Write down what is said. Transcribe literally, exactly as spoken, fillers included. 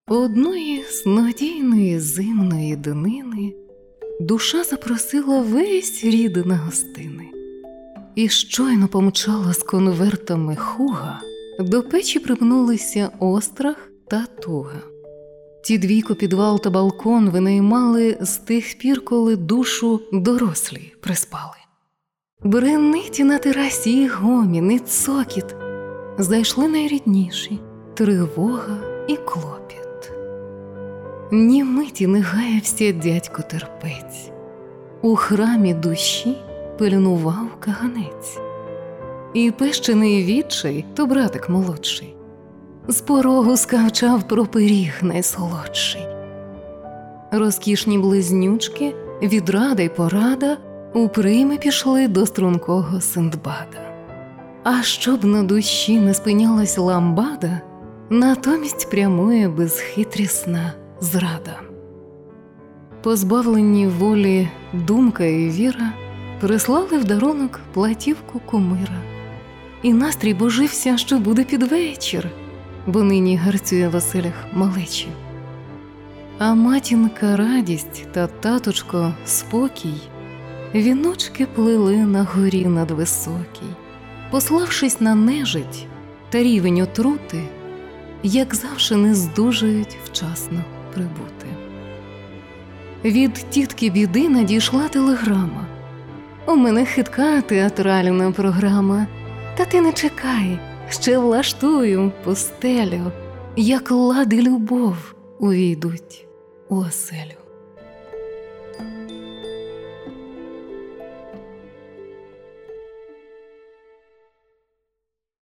Одної снодійної зимної днини душа запросила весь рід на гостини. І щойно помчала з конвертами хуга, до печі припнулися острах та туга. Ті двійко підвал та балкон винаймали з тих пір, коли душу дорослі приспали. Бренить на терасі і гомін, і цокіт. Зайшли найрідніші тривога і клопіт. Ні миті не гаявся дядько терпець. У храмі душі пильнував каганець. І пещений відчай, то братик молодший, з порогу скавчав про пиріг найсолодший. Розкішні близнючки, відрада й порада, у прийми пішли до стрункого Синдбада. А щоб на душі не спинялась ламбада, натомість прямує безхитрісна зрада. Позбавлені волі думка і віра прислали в дарунок платівку кумира. І настрій божився, що буде під вечір, бо нині гарцює в оселях малечі. А матінка радість та таточко спокій віночки плели на горі надвисокій, пославшись на нежить та рівень отрути, як завше не здужають вчасно прибути. Від тітки біди надійшла телеграма: «У мене хитка театральна програма, та ти не чекай, ще влаштую постелю, як лад і любов увійдуть у оселю».